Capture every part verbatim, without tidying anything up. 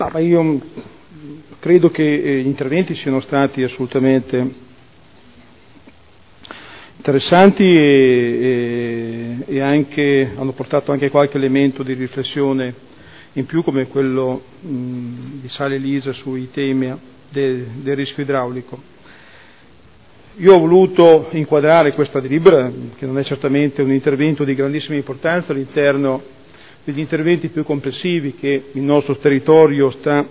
No, ma io credo che gli interventi siano stati assolutamente interessanti e, e, e anche, hanno portato anche qualche elemento di riflessione in più, come quello mh, di Sale Elisa sui temi de, del rischio idraulico. Io ho voluto inquadrare questa delibera, che non è certamente un intervento di grandissima importanza, all'interno degli interventi più complessivi che il nostro territorio sta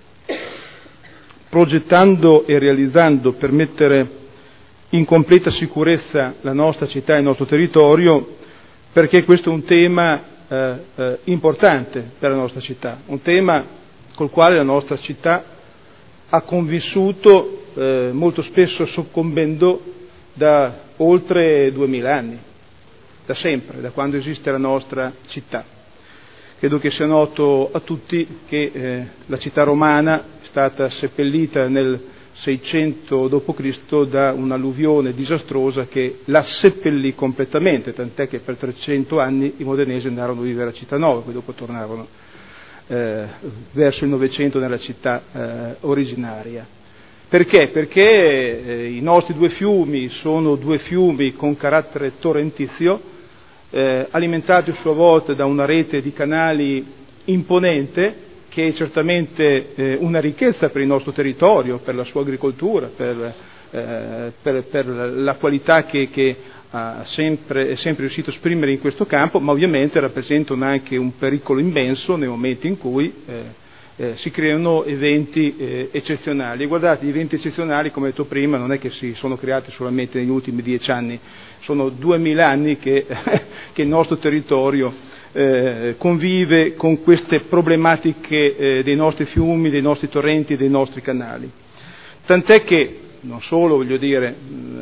progettando e realizzando per mettere in completa sicurezza la nostra città e il nostro territorio, perché questo è un tema eh, eh, importante per la nostra città, un tema col quale la nostra città ha convissuto eh, molto spesso soccombendo da oltre duemila anni, da sempre, da quando esiste la nostra città. Credo che sia noto a tutti che eh, la città romana è stata seppellita nel seicento dopo Cristo da un'alluvione disastrosa che la seppellì completamente, tant'è che per trecento anni i modenesi andarono a vivere a Cittànova, poi dopo tornarono eh, verso il Novecento nella città eh, originaria. Perché? Perché eh, i nostri due fiumi sono due fiumi con carattere torrentizio, eh, alimentati a sua volta da una rete di canali imponente, che è certamente eh, una ricchezza per il nostro territorio, per la sua agricoltura, per, eh, per, per la qualità che, che ha sempre, è sempre riuscito a esprimere in questo campo, ma ovviamente rappresentano anche un pericolo immenso nei momenti in cui eh, eh, si creano eventi eh, eccezionali. E guardate, gli eventi eccezionali, come detto prima, non è che si sono creati solamente negli ultimi dieci anni, sono duemila anni che, che il nostro territorio Eh, convive con queste problematiche eh, dei nostri fiumi, dei nostri torrenti, dei nostri canali. Tant'è che, non solo, voglio dire,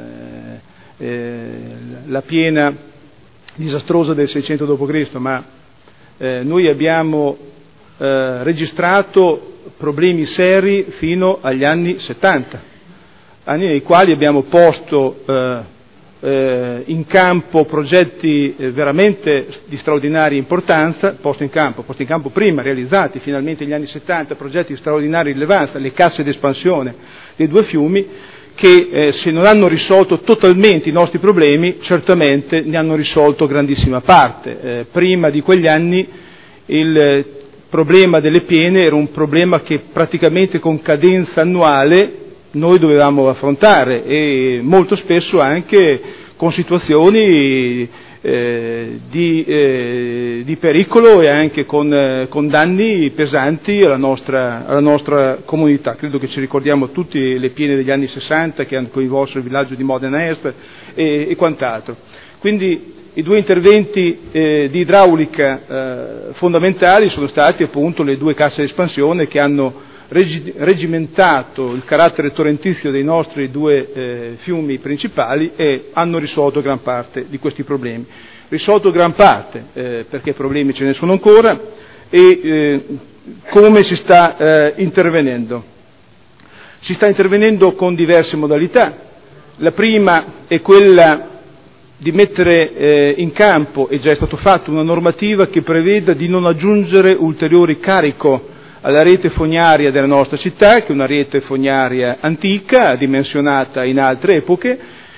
eh, eh, la piena disastrosa del seicento dopo Cristo, ma eh, noi abbiamo eh, registrato problemi seri fino agli anni settanta, anni nei quali abbiamo posto eh, Eh, in campo progetti eh, veramente di straordinaria importanza, posto in campo, posto in campo prima, realizzati finalmente negli anni settanta, progetti di straordinaria rilevanza, le casse d'espansione dei due fiumi, che eh, se non hanno risolto totalmente i nostri problemi, certamente ne hanno risolto grandissima parte. Eh, prima di quegli anni il eh, problema delle piene era un problema che praticamente con cadenza annuale noi dovevamo affrontare, e molto spesso anche con situazioni eh, di, eh, di pericolo e anche con, eh, con danni pesanti alla nostra, alla nostra comunità. Credo che ci ricordiamo tutti le piene degli anni sessanta che hanno coinvolto il villaggio di Modena Est e, e quant'altro. Quindi i due interventi eh, di idraulica eh, fondamentali sono stati appunto le due casse di espansione che hanno regimentato il carattere torrentizio dei nostri due eh, fiumi principali e hanno risolto gran parte di questi problemi. Risolto gran parte, eh, perché problemi ce ne sono ancora, e eh, come si sta eh, intervenendo? Si sta intervenendo con diverse modalità. La prima è quella di mettere eh, in campo, e già è stato fatto, una normativa che preveda di non aggiungere ulteriori carico alla rete fognaria della nostra città, che è una rete fognaria antica, dimensionata in altre epoche,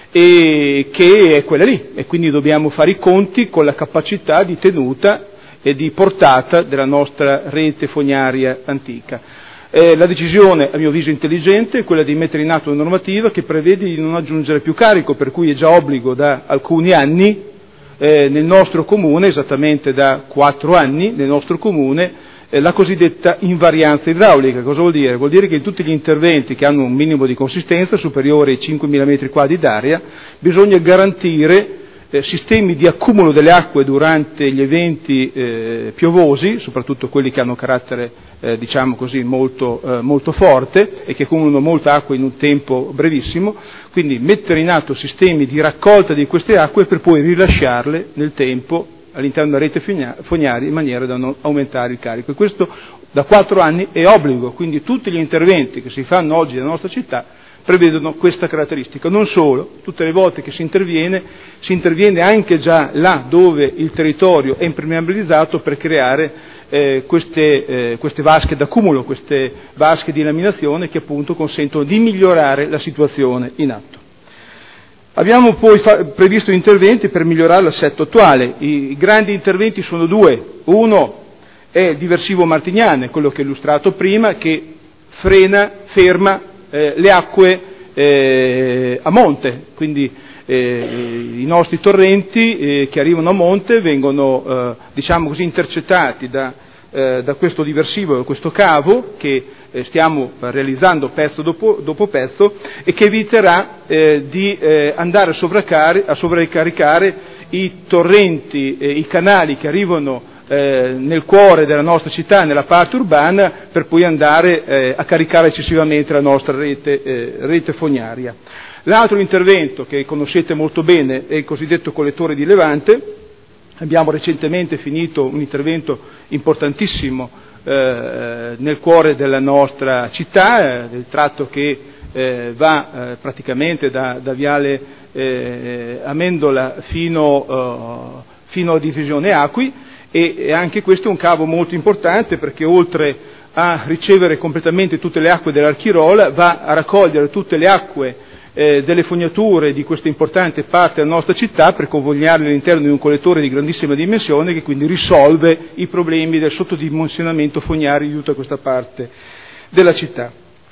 e che è quella lì, e quindi dobbiamo fare i conti con la capacità di tenuta e di portata della nostra rete fognaria antica. Eh, la decisione, a mio avviso intelligente, è quella di mettere in atto una normativa che prevede di non aggiungere più carico, per cui è già obbligo da alcuni anni eh, nel nostro comune, esattamente da quattro anni nel nostro comune, la cosiddetta invarianza idraulica. Cosa vuol dire? Vuol dire che in tutti gli interventi che hanno un minimo di consistenza superiore ai cinquemila metri quadri d'aria bisogna garantire eh, sistemi di accumulo delle acque durante gli eventi eh, piovosi, soprattutto quelli che hanno carattere eh, diciamo così molto, eh, molto forte e che accumulano molta acqua in un tempo brevissimo, quindi mettere in atto sistemi di raccolta di queste acque per poi rilasciarle nel tempo all'interno della rete fognaria in maniera da non aumentare il carico. E questo da quattro anni è obbligo, quindi tutti gli interventi che si fanno oggi nella nostra città prevedono questa caratteristica. Non solo, tutte le volte che si interviene, si interviene anche già là dove il territorio è impermeabilizzato per creare eh, queste, eh, queste vasche d'accumulo, queste vasche di laminazione che appunto consentono di migliorare la situazione in atto. Abbiamo poi fa- previsto interventi per migliorare l'assetto attuale. I, I grandi interventi sono due. Uno è il diversivo martignane, quello che ho illustrato prima, che frena, ferma eh, le acque eh, a monte, quindi eh, i nostri torrenti eh, che arrivano a monte vengono eh, diciamo così intercettati da, eh, da questo diversivo, da questo cavo che eh, stiamo realizzando pezzo dopo, dopo pezzo e che eviterà eh, di eh, andare a, a sovraccaricare i torrenti, eh, i canali che arrivano Eh, nel cuore della nostra città, nella parte urbana, per poi andare eh, a caricare eccessivamente la nostra rete, eh, rete fognaria. L'altro intervento che conoscete molto bene è il cosiddetto collettore di Levante. Abbiamo recentemente finito un intervento importantissimo eh, nel cuore della nostra città, eh, del tratto che eh, va eh, praticamente da, da Viale eh, Amendola fino, eh, fino a Divisione Acqui. E anche questo è un cavo molto importante perché oltre a ricevere completamente tutte le acque dell'Archirola va a raccogliere tutte le acque eh, delle fognature di questa importante parte della nostra città per convogliarle all'interno di un collettore di grandissima dimensione che quindi risolve i problemi del sottodimensionamento fognario di tutta questa parte della città.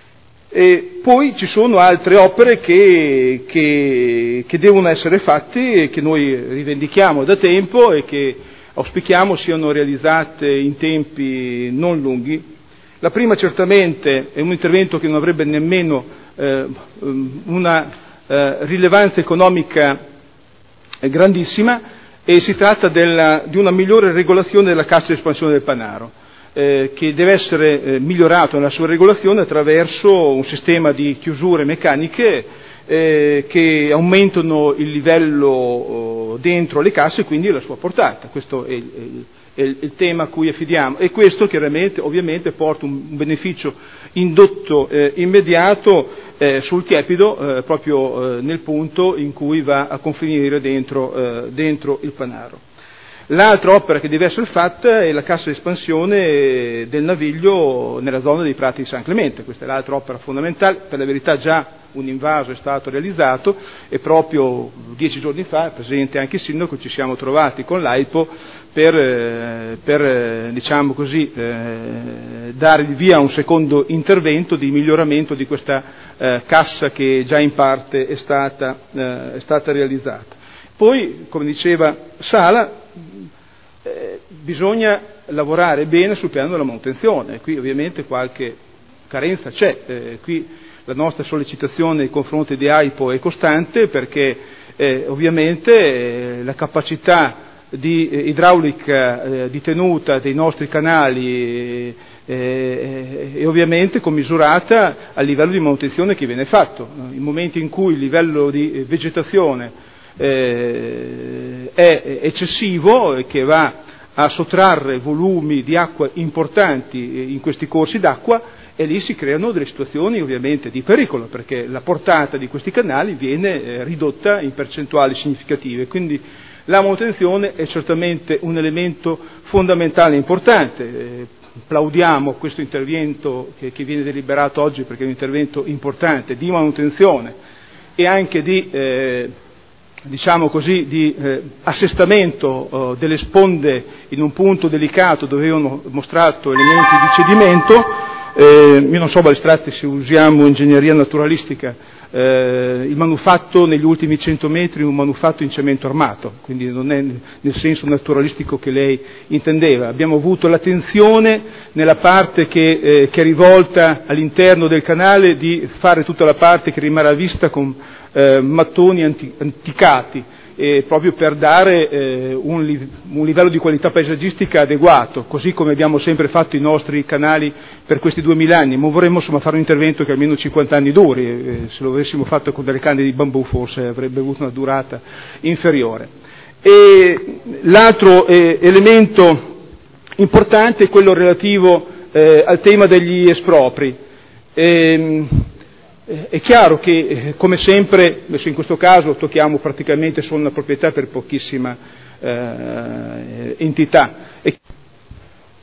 E poi ci sono altre opere che, che, che devono essere fatte e che noi rivendichiamo da tempo e che auspichiamo siano realizzate in tempi non lunghi. La prima certamente è un intervento che non avrebbe nemmeno eh, una eh, rilevanza economica grandissima e si tratta della, di una migliore regolazione della cassa di espansione del Panaro, eh, che deve essere eh, migliorato nella sua regolazione attraverso un sistema di chiusure meccaniche Eh, che aumentano il livello oh, dentro le casse e quindi la sua portata. Questo è il, è il, il tema a cui affidiamo e questo chiaramente ovviamente porta un, un beneficio indotto eh, immediato eh, sul tiepido eh, proprio eh, nel punto in cui va a confinire dentro, eh, dentro il Panaro. L'altra opera che deve essere fatta è la cassa di espansione del Naviglio nella zona dei Prati di San Clemente. Questa è l'altra opera fondamentale, per la verità già un invaso è stato realizzato e proprio dieci giorni fa, è presente anche il sindaco, ci siamo trovati con l'AIPO per, eh, per eh, diciamo così, eh, dare via un secondo intervento di miglioramento di questa eh, cassa che già in parte è stata, eh, è stata realizzata. Poi, come diceva Sala, eh, bisogna lavorare bene sul piano della manutenzione. Qui ovviamente qualche carenza c'è. Eh, qui la nostra sollecitazione nei confronti di AIPO è costante perché eh, ovviamente eh, la capacità di eh, idraulica eh, di tenuta dei nostri canali eh, è ovviamente commisurata al livello di manutenzione che viene fatto. In momenti in cui il livello di vegetazione Eh, è eccessivo e che va a sottrarre volumi di acqua importanti in questi corsi d'acqua e lì si creano delle situazioni ovviamente di pericolo perché la portata di questi canali viene eh, ridotta in percentuali significative, quindi la manutenzione è certamente un elemento fondamentale e importante. Eh, plaudiamo questo intervento che, che viene deliberato oggi perché è un intervento importante di manutenzione e anche di eh, diciamo così, di eh, assestamento eh, delle sponde in un punto delicato dove avevano mostrato elementi di cedimento. Eh, io non so Balestratti se usiamo ingegneria naturalistica, eh, il manufatto negli ultimi cento metri è un manufatto in cemento armato, quindi non è nel senso naturalistico che lei intendeva. Abbiamo avuto l'attenzione nella parte che, eh, che è rivolta all'interno del canale di fare tutta la parte che rimane a vista con Eh, mattoni anti, anticati eh, proprio per dare eh, un, li, un livello di qualità paesaggistica adeguato, così come abbiamo sempre fatto i nostri canali per questi duemila anni, ma vorremmo insomma fare un intervento che almeno cinquanta anni duri, eh, se lo avessimo fatto con delle canne di bambù forse avrebbe avuto una durata inferiore. E l'altro eh, elemento importante è quello relativo eh, al tema degli espropri. Eh, È chiaro che, come sempre, in questo caso tocchiamo praticamente solo una proprietà per pochissima eh, entità.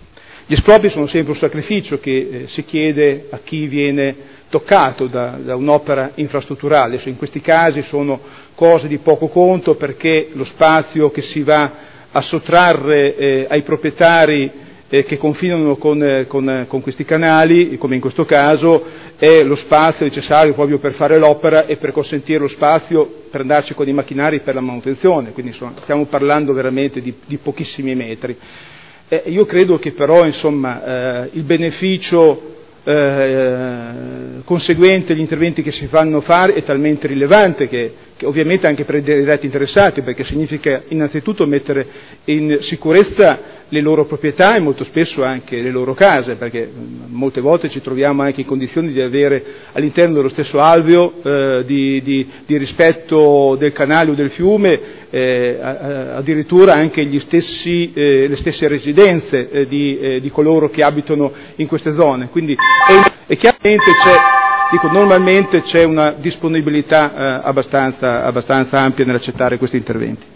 Gli espropri sono sempre un sacrificio che eh, si chiede a chi viene toccato da, da un'opera infrastrutturale. In questi casi sono cose di poco conto, perché lo spazio che si va a sottrarre eh, ai proprietari eh, che confinano con, eh, con, con questi canali, come in questo caso, è lo spazio necessario proprio per fare l'opera e per consentire lo spazio per andarci con i macchinari per la manutenzione, quindi insomma, stiamo parlando veramente di, di pochissimi metri. Eh, io credo che però insomma, eh, il beneficio eh, conseguente agli interventi che si fanno fare è talmente rilevante che, che ovviamente anche per i diretti interessati, perché significa innanzitutto mettere in sicurezza le loro proprietà e molto spesso anche le loro case, perché molte volte ci troviamo anche in condizioni di avere all'interno dello stesso alveo eh, di, di, di rispetto del canale o del fiume eh, addirittura anche gli stessi, eh, le stesse residenze eh, di, eh, di coloro che abitano in queste zone. Quindi è, e chiaramente c'è, dico, normalmente c'è una disponibilità eh, abbastanza, abbastanza ampia nell'accettare questi interventi.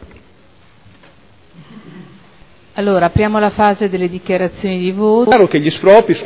Allora, apriamo la fase delle dichiarazioni di voto. È chiaro che gli espropri